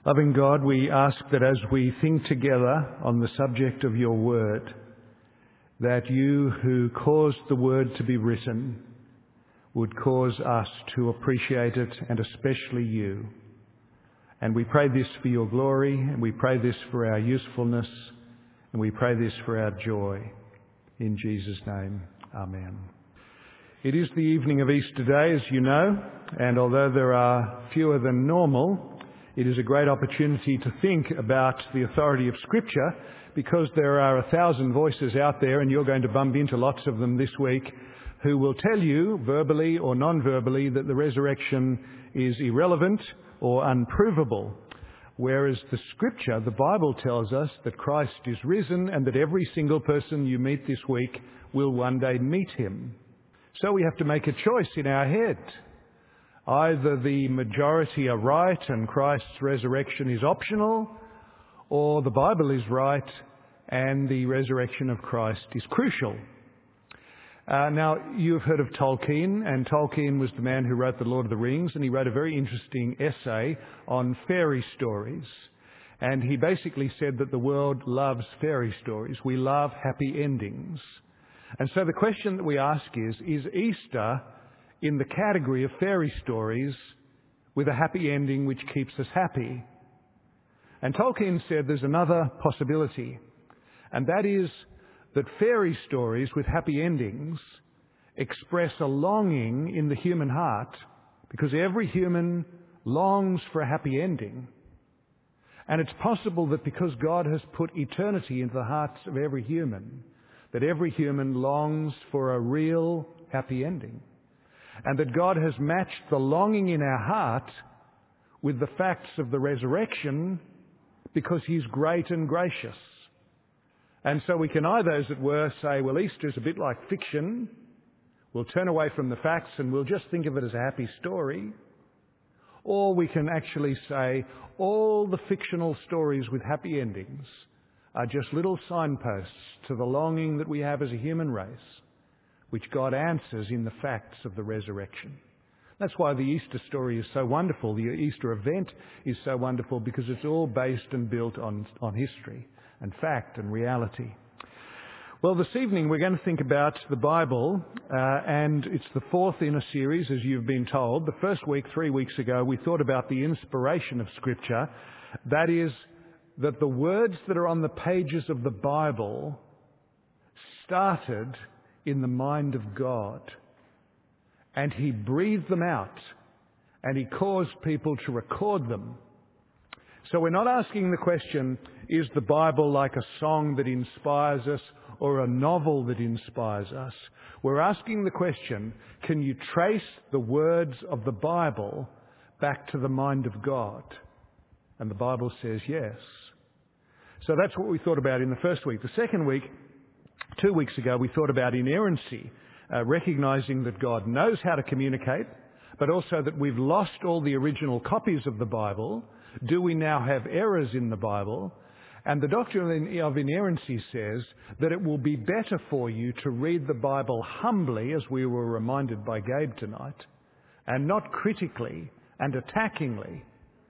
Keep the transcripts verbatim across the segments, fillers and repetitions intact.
Loving God, we ask that as we think together on the subject of your word, that you who caused the word to be written would cause us to appreciate it, and especially you. And we pray this for your glory, and we pray this for our usefulness, and we pray this for our joy. In Jesus' name, amen. It is the evening of Easter Day, as you know, and although there are fewer than normal, it is a great opportunity to think about the authority of Scripture, because there are a thousand voices out there, and you're going to bump into lots of them this week, who will tell you, verbally or non-verbally, that the resurrection is irrelevant or unprovable. Whereas the Scripture, the Bible, tells us that Christ is risen and that every single person you meet this week will one day meet him. So we have to make a choice in our head. Either the majority are right and Christ's resurrection is optional, or the Bible is right and the resurrection of Christ is crucial. Uh, now, you've heard of Tolkien, and Tolkien was the man who wrote The Lord of the Rings, and he wrote a very interesting essay on fairy stories. And he basically said that the world loves fairy stories. We love happy endings. And so the question that we ask is, is Easter in the category of fairy stories with a happy ending which keeps us happy? And Tolkien said there's another possibility, and that is that fairy stories with happy endings express a longing in the human heart, because every human longs for a happy ending. And it's possible that because God has put eternity into the hearts of every human, that every human longs for a real happy ending. And that God has matched the longing in our heart with the facts of the resurrection, because he's great and gracious. And so we can either, as it were, say, well, Easter's a bit like fiction. We'll turn away from the facts and we'll just think of it as a happy story. Or we can actually say all the fictional stories with happy endings are just little signposts to the longing that we have as a human race, which God answers in the facts of the resurrection. That's why the Easter story is so wonderful. The Easter event is so wonderful, because it's all based and built on, on history and fact and reality. Well, this evening we're going to think about the Bible, uh, and it's the fourth in a series, as you've been told. The first week, three weeks ago, we thought about the inspiration of Scripture. That is, that the words that are on the pages of the Bible started in the mind of God, and he breathed them out, and he caused people to record them. So we're not asking the question, is the Bible like a song that inspires us or a novel that inspires us? We're asking the question, can you trace the words of the Bible back to the mind of God? And the Bible says yes. So that's what we thought about in the first week. The second week, two weeks ago, we thought about inerrancy, uh, recognising that God knows how to communicate, but also that we've lost all the original copies of the Bible. Do we now have errors in the Bible? And the doctrine of inerrancy says that it will be better for you to read the Bible humbly, as we were reminded by Gabe tonight, and not critically and attackingly,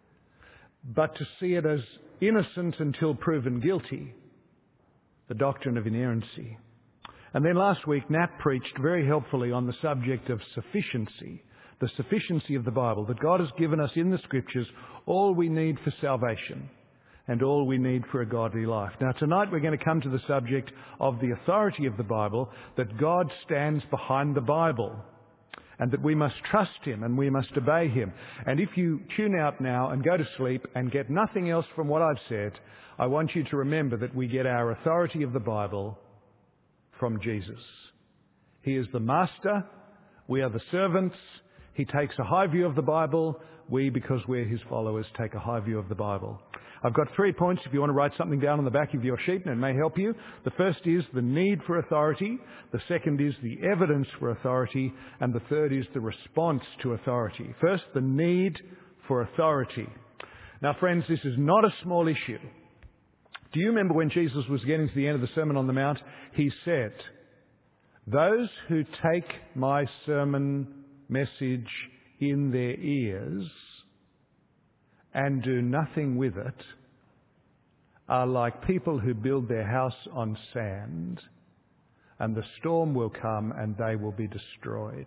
but to see it as innocent until proven guilty, the doctrine of inerrancy. And then last week, Nat preached very helpfully on the subject of sufficiency, the sufficiency of the Bible, that God has given us in the Scriptures all we need for salvation and all we need for a godly life. Now, tonight we're going to come to the subject of the authority of the Bible, that God stands behind the Bible, and that we must trust him and we must obey him. And if you tune out now and go to sleep and get nothing else from what I've said, I want you to remember that we get our authority of the Bible from Jesus. He is the master. We are the servants. He takes a high view of the Bible. We, because we're his followers, take a high view of the Bible. I've got three points if you want to write something down on the back of your sheet, and it may help you. The first is the need for authority. The second is the evidence for authority. And the third is the response to authority. First, the need for authority. Now, friends, this is not a small issue. Do you remember when Jesus was getting to the end of the Sermon on the Mount? He said, "Those who take my sermon message in their ears and do nothing with it are like people who build their house on sand, and the storm will come and they will be destroyed.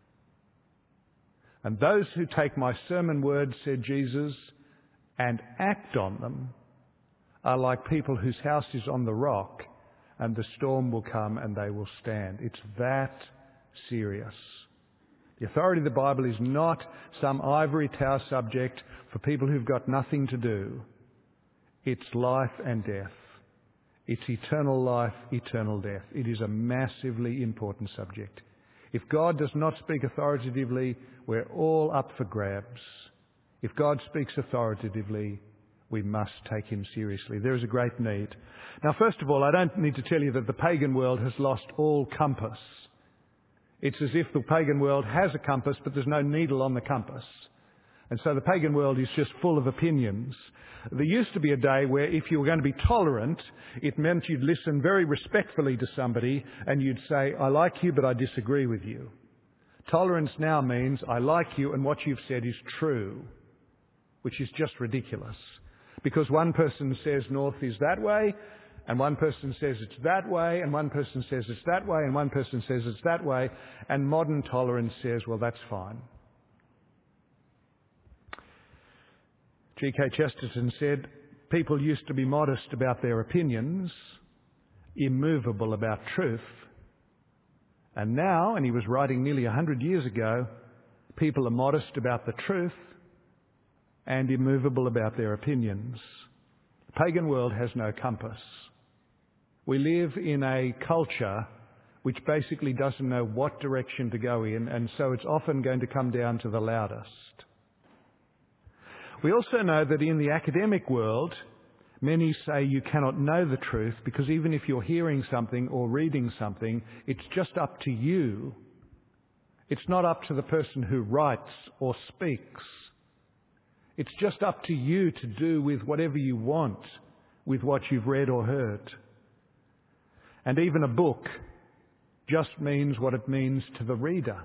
And those who take my sermon words, said Jesus, and act on them are like people whose house is on the rock, and the storm will come and they will stand. It's that serious. The authority of the Bible is not some ivory tower subject for people who've got nothing to do. It's life and death. It's eternal life, eternal death. It is a massively important subject. If God does not speak authoritatively, we're all up for grabs. If God speaks authoritatively, we must take him seriously. There is a great need. Now, first of all, I don't need to tell you that the pagan world has lost all compass. It's as if the pagan world has a compass, but there's no needle on the compass. And so the pagan world is just full of opinions. There used to be a day where if you were going to be tolerant, it meant you'd listen very respectfully to somebody and you'd say, I like you, but I disagree with you. Tolerance now means I like you and what you've said is true, which is just ridiculous. Because one person says north is that way, and one person says it's that way, and one person says it's that way, and one person says it's that way, and modern tolerance says, well, that's fine. G K Chesterton said, people used to be modest about their opinions, immovable about truth. And now, and he was writing nearly a hundred years ago, people are modest about the truth and immovable about their opinions. The pagan world has no compass. We live in a culture which basically doesn't know what direction to go in, and so it's often going to come down to the loudest. We also know that in the academic world, many say you cannot know the truth because even if you're hearing something or reading something, it's just up to you. It's not up to the person who writes or speaks. It's just up to you to do with whatever you want with what you've read or heard. And even a book just means what it means to the reader.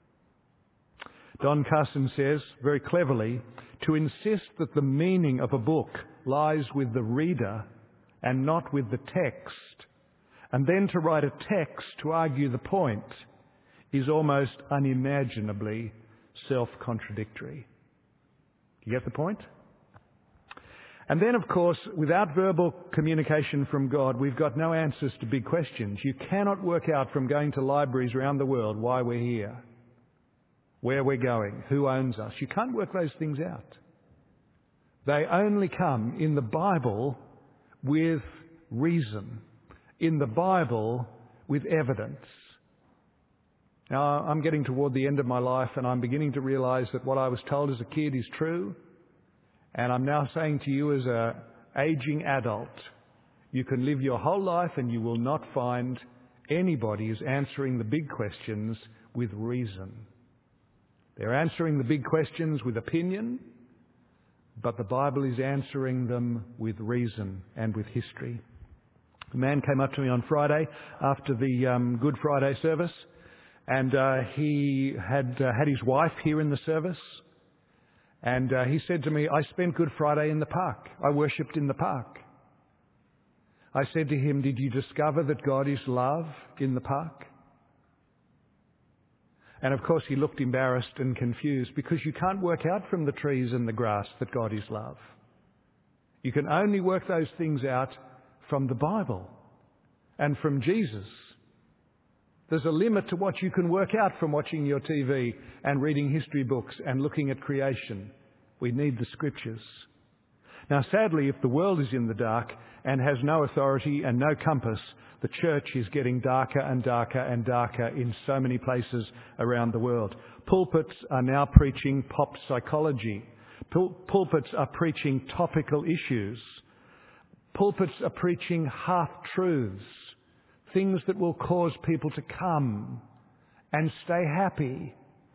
Don Carson says, very cleverly, to insist that the meaning of a book lies with the reader and not with the text, and then to write a text to argue the point, is almost unimaginably self-contradictory. You get the point? And then, of course, without verbal communication from God, we've got no answers to big questions. You cannot work out from going to libraries around the world why we're here, where we're going, who owns us. You can't work those things out. They only come in the Bible with reason, in the Bible with evidence. Now, I'm getting toward the end of my life and I'm beginning to realize that what I was told as a kid is true. And I'm now saying to you as an aging adult, you can live your whole life and you will not find anybody who's answering the big questions with reason. They're answering the big questions with opinion, but the Bible is answering them with reason and with history. A man came up to me on Friday after the um, Good Friday service, and uh, he had uh, had his wife here in the service. And uh, he said to me, I spent Good Friday in the park. I worshipped in the park. I said to him, did you discover that God is love in the park? And of course he looked embarrassed and confused because you can't work out from the trees and the grass that God is love. You can only work those things out from the Bible and from Jesus. There's a limit to what you can work out from watching your T V and reading history books and looking at creation. We need the Scriptures. Now, sadly, if the world is in the dark and has no authority and no compass, the church is getting darker and darker and darker in so many places around the world. Pulpits are now preaching pop psychology. Pul- pulpits are preaching topical issues. Pulpits are preaching half-truths. Things that will cause people to come and stay happy.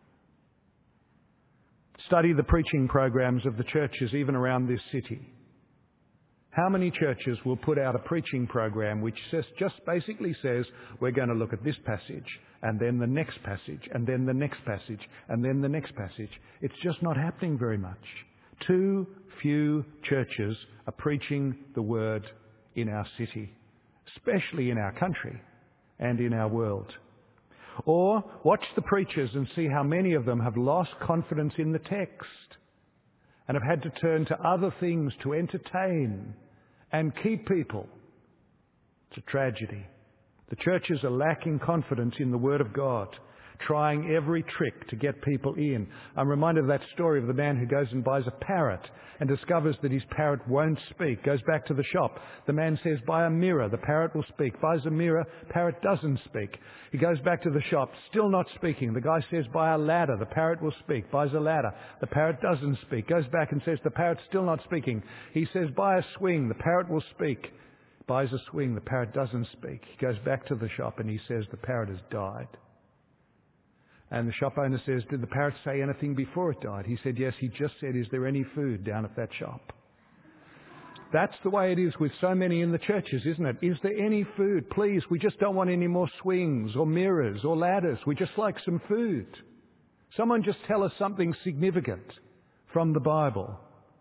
Study the preaching programs of the churches even around this city. How many churches will put out a preaching program which says, just basically says, we're going to look at this passage, and then the next passage, and then the next passage, and then the next passage. It's just not happening very much. Too few churches are preaching the word in our city, especially in our country and in our world. Or watch the preachers and see how many of them have lost confidence in the text and have had to turn to other things to entertain and keep people. It's a tragedy. The churches are lacking confidence in the Word of God, trying every trick to get people in. I'm reminded of that story of the man who goes and buys a parrot and discovers that his parrot won't speak. Goes back to the shop. The man says, buy a mirror, the parrot will speak. Buys a mirror, parrot doesn't speak. He goes back to the shop, still not speaking. The guy says, buy a ladder, the parrot will speak. Buys a ladder, the parrot doesn't speak. Goes back and says, the parrot's still not speaking. He says, buy a swing, the parrot will speak. Buys a swing, the parrot doesn't speak. He goes back to the shop and he says, the parrot has died. And the shop owner says, did the parrot say anything before it died? He said, yes, he just said, is there any food down at that shop? That's the way it is with so many in the churches, isn't it? Is there any food? Please, we just don't want any more swings or mirrors or ladders. We just like some food. Someone just tell us something significant from the Bible.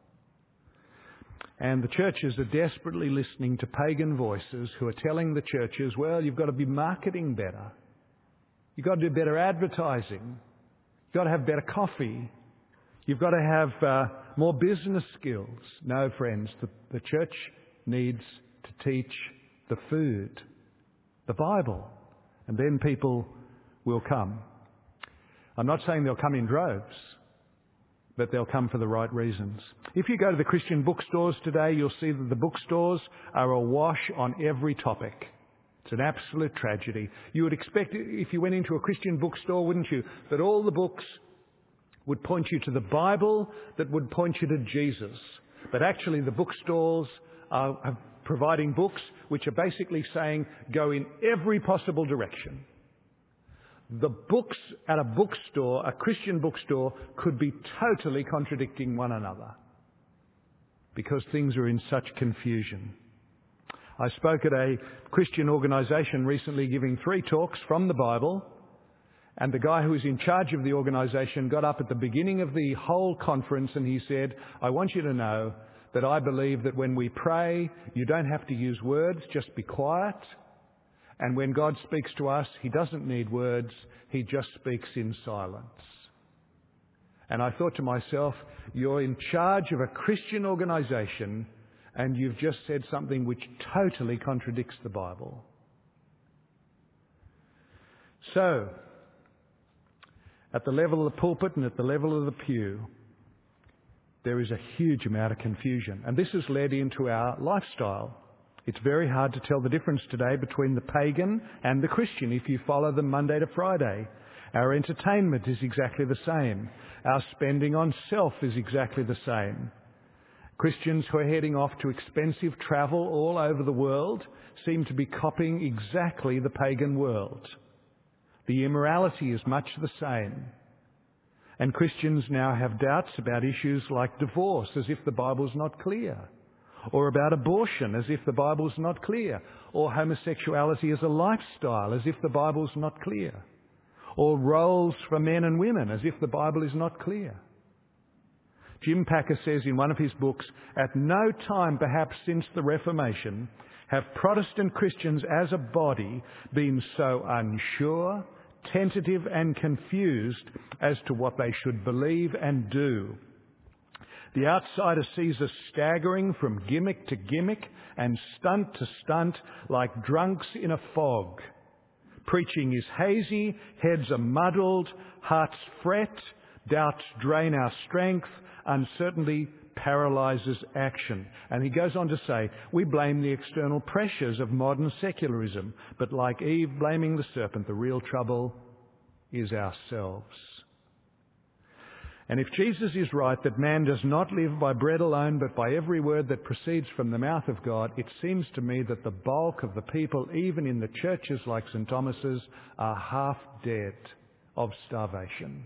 And the churches are desperately listening to pagan voices who are telling the churches, well, you've got to be marketing better. You've got to do better advertising. You've got to have better coffee. You've got to have uh, more business skills. No, friends, the, the church needs to teach the food, the Bible, and then people will come. I'm not saying they'll come in droves, but they'll come for the right reasons. If you go to the Christian bookstores today, you'll see that the bookstores are awash on every topic. It's an absolute tragedy. You would expect, if you went into a Christian bookstore, wouldn't you, that all the books would point you to the Bible, that would point you to Jesus. But actually the bookstores are, are providing books which are basically saying, go in every possible direction. The books at a bookstore, a Christian bookstore, could be totally contradicting one another because things are in such confusion. I spoke at a Christian organisation recently giving three talks from the Bible, and the guy who was in charge of the organisation got up at the beginning of the whole conference and he said, I want you to know that I believe that when we pray, you don't have to use words, just be quiet. And when God speaks to us, He doesn't need words, He just speaks in silence. And I thought to myself, you're in charge of a Christian organisation and you've just said something which totally contradicts the Bible. So, at the level of the pulpit and at the level of the pew, there is a huge amount of confusion. And this has led into our lifestyle. It's very hard to tell the difference today between the pagan and the Christian if you follow them Monday to Friday. Our entertainment is exactly the same. Our spending on self is exactly the same. Christians who are heading off to expensive travel all over the world seem to be copying exactly the pagan world. The immorality is much the same. And Christians now have doubts about issues like divorce, as if the Bible's not clear. Or about abortion, as if the Bible's not clear. Or homosexuality as a lifestyle, as if the Bible's not clear. Or roles for men and women, as if the Bible is not clear. Jim Packer says in one of his books, at no time perhaps since the Reformation have Protestant Christians as a body been so unsure, tentative and confused as to what they should believe and do. The outsider sees us staggering from gimmick to gimmick and stunt to stunt like drunks in a fog. Preaching is hazy, heads are muddled, hearts fret, doubts drain our strength, uncertainty paralyses action. And he goes on to say, we blame the external pressures of modern secularism, but like Eve blaming the serpent, the real trouble is ourselves. And if Jesus is right that man does not live by bread alone, but by every word that proceeds from the mouth of God, it seems to me that the bulk of the people, even in the churches like Saint Thomas's, are half dead of starvation.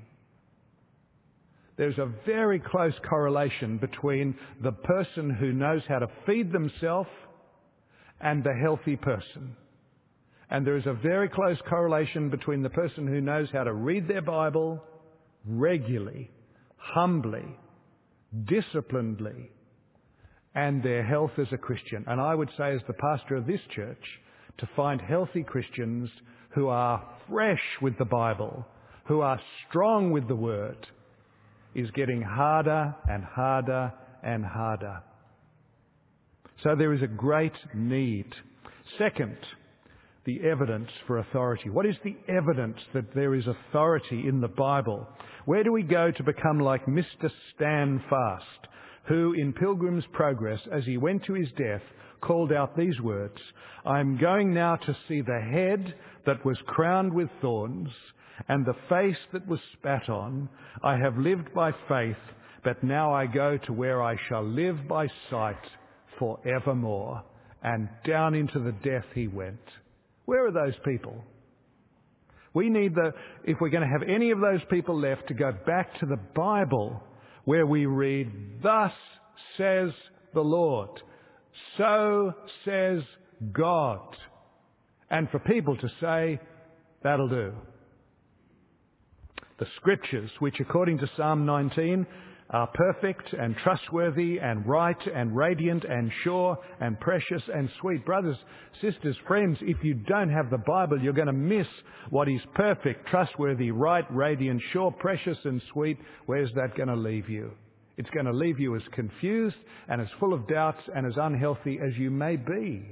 There's a very close correlation between the person who knows how to feed themselves and the healthy person. And there is a very close correlation between the person who knows how to read their Bible regularly, humbly, disciplinedly, and their health as a Christian. And I would say, as the pastor of this church, to find healthy Christians who are fresh with the Bible, who are strong with the Word, is getting harder and harder and harder. So there is a great need. Second, the evidence for authority. What is the evidence that there is authority in the Bible? Where do we go to become like Mister Standfast, who in Pilgrim's Progress, as he went to his death, called out these words, "I am going now to see the head that was crowned with thorns and the face that was spat on. I have lived by faith, but now I go to where I shall live by sight forevermore." And down into the death he went. Where are those people? We need the, if we're going to have any of those people left, to go back to the Bible where we read, "Thus says the Lord, so says God." And for people to say, "That'll do." The Scriptures, which according to Psalm nineteen are perfect and trustworthy and right and radiant and sure and precious and sweet. Brothers, sisters, friends, if you don't have the Bible, you're going to miss what is perfect, trustworthy, right, radiant, sure, precious and sweet. Where's that going to leave you? It's going to leave you as confused and as full of doubts and as unhealthy as you may be.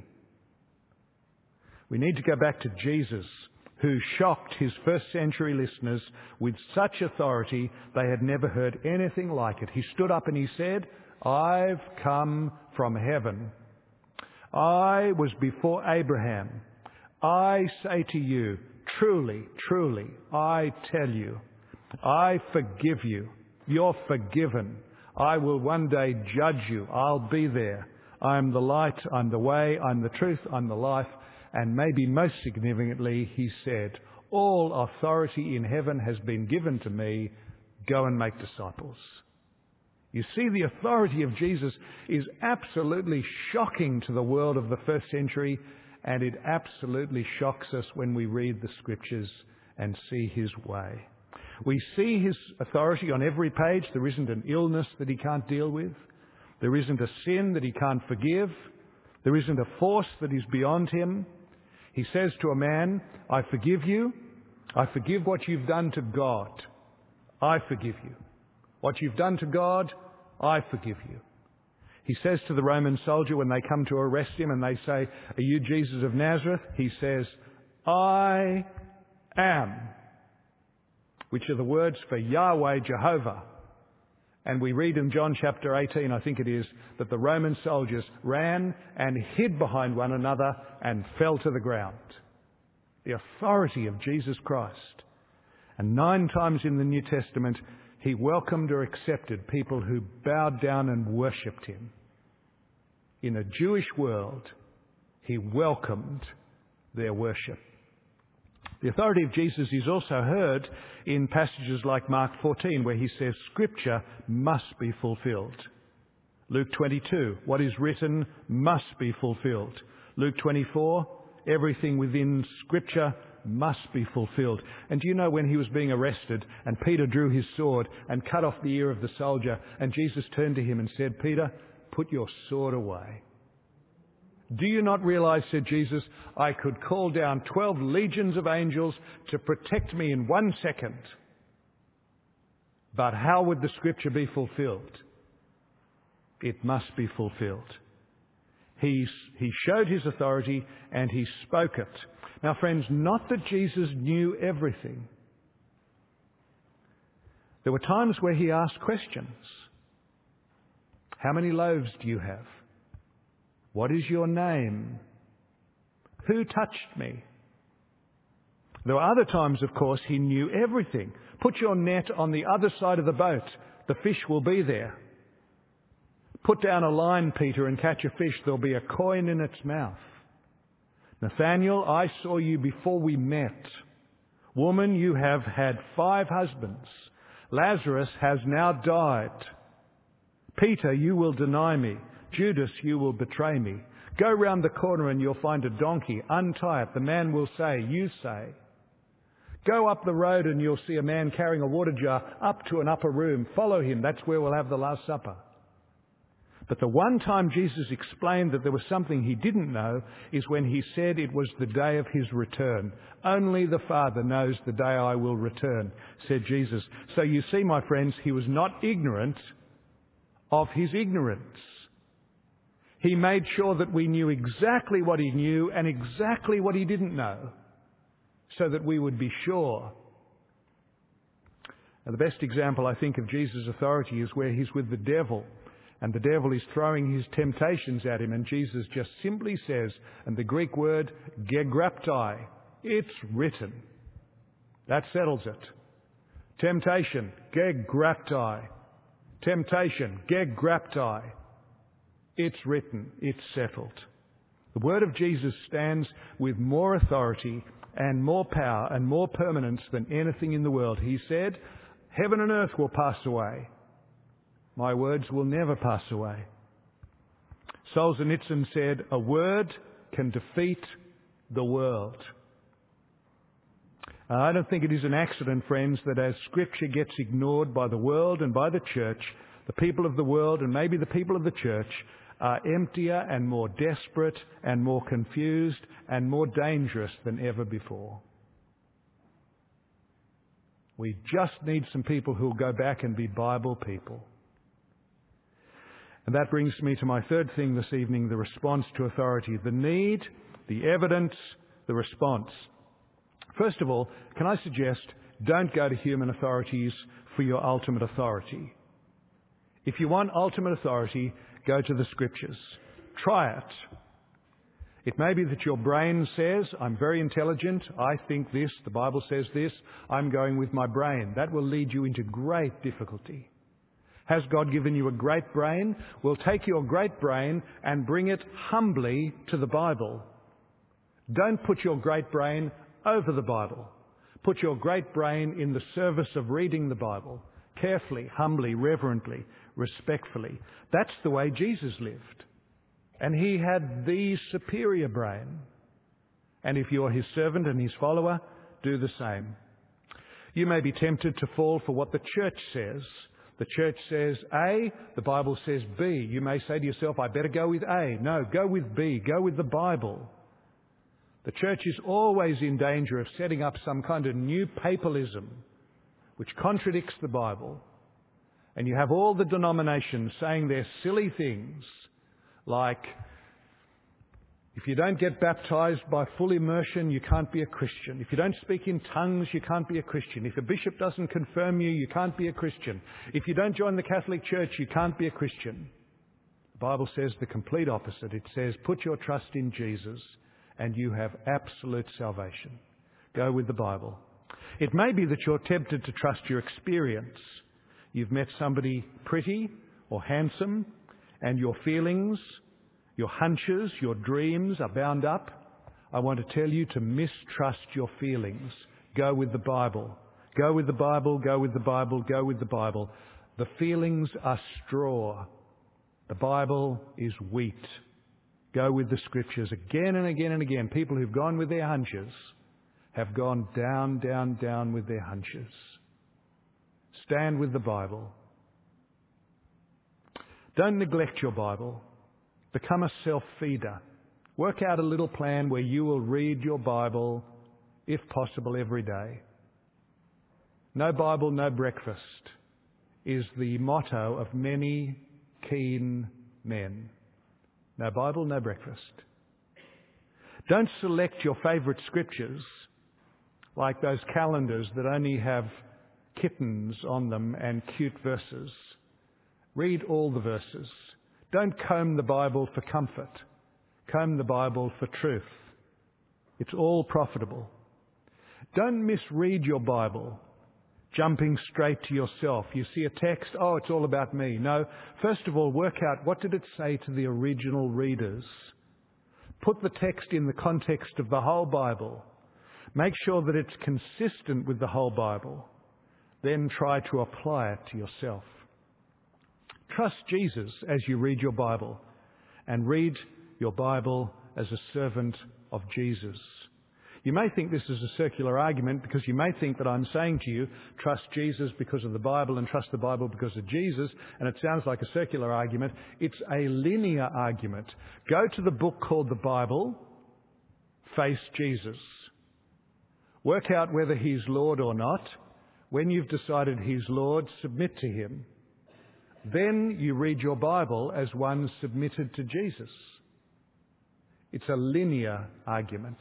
We need to go back to Jesus, who shocked his first century listeners with such authority they had never heard anything like it. He stood up and he said, "I've come from heaven. I was before Abraham. I say to you, truly, truly, I tell you, I forgive you. You're forgiven. I will one day judge you. I'll be there. I'm the light, I'm the way, I'm the truth, I'm the life." And maybe most significantly, he said, "All authority in heaven has been given to me. Go and make disciples." You see, the authority of Jesus is absolutely shocking to the world of the first century, and it absolutely shocks us when we read the Scriptures and see his way. We see his authority on every page. There isn't an illness that he can't deal with. There isn't a sin that he can't forgive. There isn't a force that is beyond him. He says to a man, "I forgive you. I forgive what you've done to God. I forgive you. What you've done to God, I forgive you." He says to the Roman soldier when they come to arrest him and they say, "Are you Jesus of Nazareth?" He says, "I am," which are the words for Yahweh, Jehovah. And we read in John chapter eighteen, I think it is, that the Roman soldiers ran and hid behind one another and fell to the ground. The authority of Jesus Christ. And nine times in the New Testament, he welcomed or accepted people who bowed down and worshipped him. In a Jewish world, he welcomed their worship. The authority of Jesus is also heard in passages like Mark fourteen, where he says Scripture must be fulfilled. Luke twenty-two, what is written must be fulfilled. Luke twenty-four, everything within Scripture must be fulfilled. And do you know, when he was being arrested and Peter drew his sword and cut off the ear of the soldier, and Jesus turned to him and said, "Peter, put your sword away." "Do you not realize," said Jesus, "I could call down twelve legions of angels to protect me in one second. But how would the Scripture be fulfilled? It must be fulfilled." He, he showed his authority and he spoke it. Now friends, not that Jesus knew everything. There were times where he asked questions. "How many loaves do you have? What is your name? Who touched me?" There were other times, of course, he knew everything. "Put your net on the other side of the boat. The fish will be there. Put down a line, Peter, and catch a fish. There'll be a coin in its mouth. Nathaniel, I saw you before we met. Woman, you have had five husbands. Lazarus has now died. Peter, you will deny me. Judas, you will betray me. Go round the corner and you'll find a donkey. Untie it. The man will say, you say. Go up the road and you'll see a man carrying a water jar up to an upper room. Follow him. That's where we'll have the Last Supper. But the one time Jesus explained that there was something he didn't know is when he said it was the day of his return. Only the Father knows the day I will return, said Jesus. So you see, my friends, he was not ignorant of his ignorance. He made sure that we knew exactly what he knew and exactly what he didn't know, so that we would be sure. Now, the best example, I think, of Jesus' authority is where he's with the devil. And the devil is throwing his temptations at him, and Jesus just simply says, and the Greek word, gegraptai, it's written. That settles it. Temptation, gegraptai. Temptation, gegraptai. It's written. It's settled. The word of Jesus stands with more authority and more power and more permanence than anything in the world. He said, heaven and earth will pass away. My words will never pass away. Solzhenitsyn said, a word can defeat the world. Uh, I don't think it is an accident, friends, that as Scripture gets ignored by the world and by the church, the people of the world and maybe the people of the church are emptier and more desperate and more confused and more dangerous than ever before. We just need some people who will go back and be Bible people. And that brings me to my third thing this evening, the response to authority. The need, the evidence, the response. First of all, can I suggest, don't go to human authorities for your ultimate authority. If you want ultimate authority, go to the Scriptures. Try it. It may be that your brain says, I'm very intelligent, I think this, the Bible says this, I'm going with my brain. That will lead you into great difficulty. Has God given you a great brain? Well, take your great brain and bring it humbly to the Bible. Don't put your great brain over the Bible. Put your great brain in the service of reading the Bible. Carefully, humbly, reverently, respectfully. That's the way Jesus lived. And he had the superior brain. And if you're his servant and his follower, do the same. You may be tempted to fall for what the church says. The church says A, the Bible says B. You may say to yourself, I better go with A. No, go with B. Go with the Bible. The church is always in danger of setting up some kind of new papalism which contradicts the Bible. And you have all the denominations saying their silly things like, if you don't get baptized by full immersion, you can't be a Christian. If you don't speak in tongues, you can't be a Christian. If a bishop doesn't confirm you, you can't be a Christian. If you don't join the Catholic Church, you can't be a Christian. The Bible says the complete opposite. It says, put your trust in Jesus and you have absolute salvation. Go with the Bible. It may be that you're tempted to trust your experience. You've met somebody pretty or handsome and your feelings, your hunches, your dreams are bound up. I want to tell you to mistrust your feelings. Go with the Bible. Go with the Bible, go with the Bible, go with the Bible. The feelings are straw. The Bible is wheat. Go with the Scriptures. Again and again and again, people who've gone with their hunches have gone down, down, down with their hunches. Stand with the Bible. Don't neglect your Bible. Become a self-feeder. Work out a little plan where you will read your Bible, if possible, every day. No Bible, no breakfast is the motto of many keen men. No Bible, no breakfast. Don't select your favourite scriptures like those calendars that only have kittens on them and cute verses. Read all the verses. Don't comb the Bible for comfort. Comb the Bible for truth. It's all profitable. Don't misread your Bible, jumping straight to yourself. You see a text, oh, it's all about me. No, first of all, work out what did it say to the original readers. Put the text in the context of the whole Bible. Make sure that it's consistent with the whole Bible. Then try to apply it to yourself. Trust Jesus as you read your Bible, and read your Bible as a servant of Jesus. You may think this is a circular argument because you may think that I'm saying to you, trust Jesus because of the Bible and trust the Bible because of Jesus, and it sounds like a circular argument. It's a linear argument. Go to the book called the Bible, face Jesus. Work out whether he's Lord or not. When you've decided he's Lord, submit to him. Then you read your Bible as one submitted to Jesus. It's a linear argument.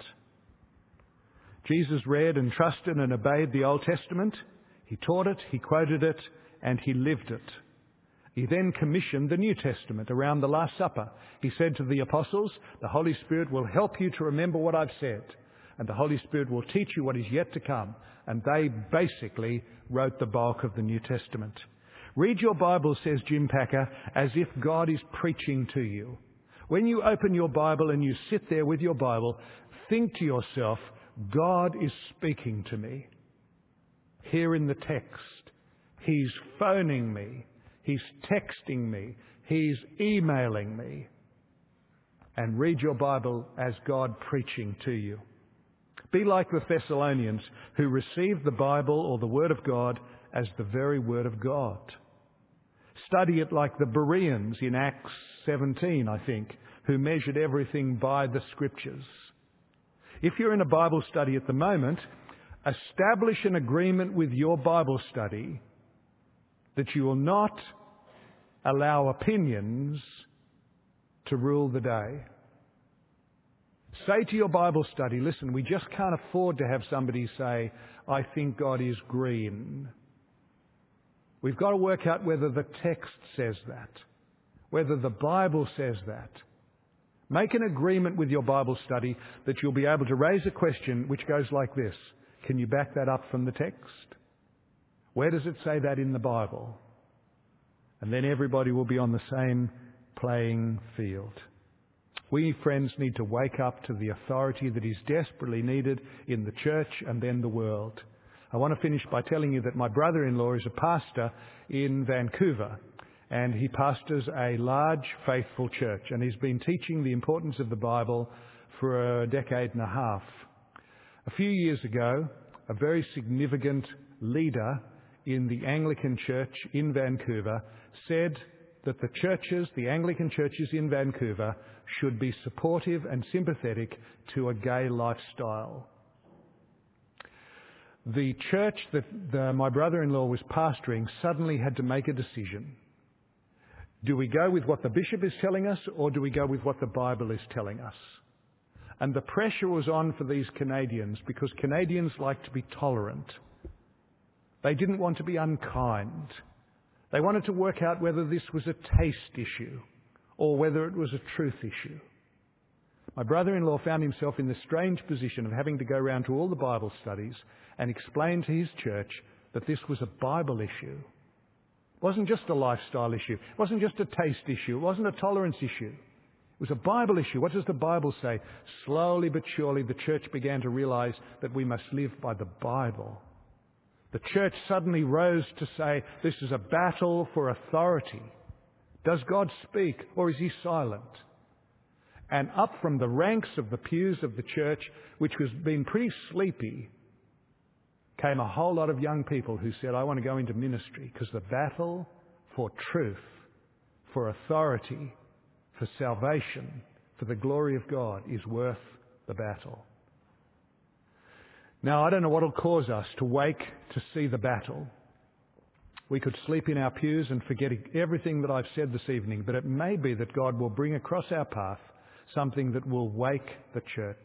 Jesus read and trusted and obeyed the Old Testament. He taught it, he quoted it, and he lived it. He then commissioned the New Testament around the Last Supper. He said to the apostles, the Holy Spirit will help you to remember what I've said, and the Holy Spirit will teach you what is yet to come. And they basically wrote the bulk of the New Testament. Read your Bible, says Jim Packer, as if God is preaching to you. When you open your Bible and you sit there with your Bible, think to yourself, God is speaking to me. Here in the text, he's phoning me, he's texting me, he's emailing me. And read your Bible as God preaching to you. Be like the Thessalonians who received the Bible or the Word of God as the very Word of God. Study it like the Bereans in Acts seventeen, I think, who measured everything by the Scriptures. If you're in a Bible study at the moment, establish an agreement with your Bible study that you will not allow opinions to rule the day. Say to your Bible study, listen, we just can't afford to have somebody say, I think God is green. We've got to work out whether the text says that, whether the Bible says that. Make an agreement with your Bible study that you'll be able to raise a question which goes like this. Can you back that up from the text? Where does it say that in the Bible? And then everybody will be on the same playing field. We, friends, need to wake up to the authority that is desperately needed in the church and then the world. I want to finish by telling you that my brother-in-law is a pastor in Vancouver, and he pastors a large, faithful church, and he's been teaching the importance of the Bible for a decade and a half. A few years ago, a very significant leader in the Anglican Church in Vancouver said that the churches, the Anglican churches in Vancouver, should be supportive and sympathetic to a gay lifestyle. The church that the, my brother-in-law was pastoring suddenly had to make a decision. Do we go with what the bishop is telling us, or do we go with what the Bible is telling us? And the pressure was on for these Canadians because Canadians like to be tolerant. They didn't want to be unkind. They wanted to work out whether this was a taste issue or whether it was a truth issue. My brother-in-law found himself in the strange position of having to go around to all the Bible studies and explain to his church that this was a Bible issue. It wasn't just a lifestyle issue. It wasn't just a taste issue. It wasn't a tolerance issue. It was a Bible issue. What does the Bible say? Slowly but surely the church began to realize that we must live by the Bible. The church suddenly rose to say, this is a battle for authority. Does God speak, or is he silent? And up from the ranks of the pews of the church, which was being pretty sleepy, came a whole lot of young people who said, I want to go into ministry, because the battle for truth, for authority, for salvation, for the glory of God is worth the battle. Now, I don't know what will cause us to wake to see the battle. We could sleep in our pews and forget everything that I've said this evening, but it may be that God will bring across our path something that will wake the church.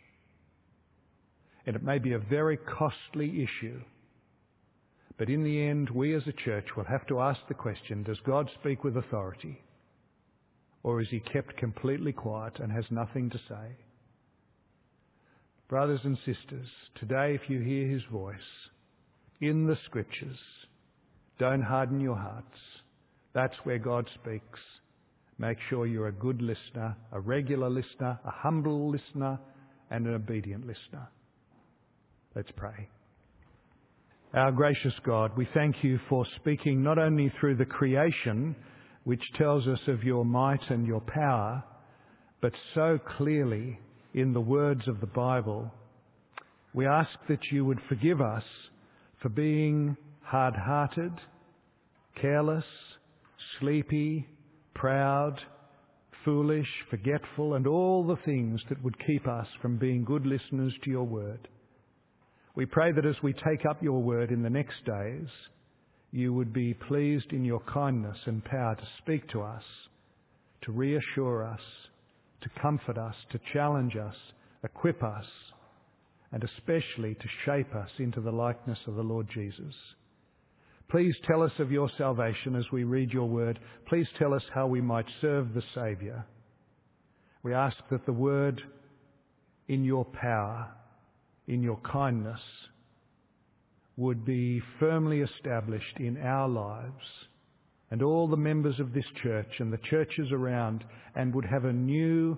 And it may be a very costly issue. But in the end, we as a church will have to ask the question, does God speak with authority? Or is he kept completely quiet and has nothing to say? Brothers and sisters, today if you hear his voice in the Scriptures, don't harden your hearts. That's where God speaks. Make sure you're a good listener, a regular listener, a humble listener, and an obedient listener. Let's pray. Our gracious God, we thank you for speaking not only through the creation, which tells us of your might and your power, but so clearly in the words of the Bible, We ask that you would forgive us for being hard-hearted, careless, sleepy, proud, foolish, forgetful, and all the things that would keep us from being good listeners to your word. We pray that as we take up your word in the next days, you would be pleased in your kindness and power to speak to us, to reassure us, to comfort us, to challenge us, equip us, and especially to shape us into the likeness of the Lord Jesus. Please tell us of your salvation as we read your word. Please tell us how we might serve the Saviour. We ask that the word, in your power, in your kindness, would be firmly established in our lives and all the members of this church and the churches around, and would have a new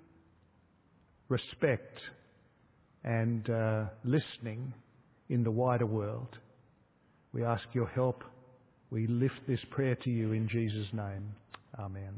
respect and uh, listening in the wider world. We ask your help. We lift this prayer to you in Jesus' name. Amen.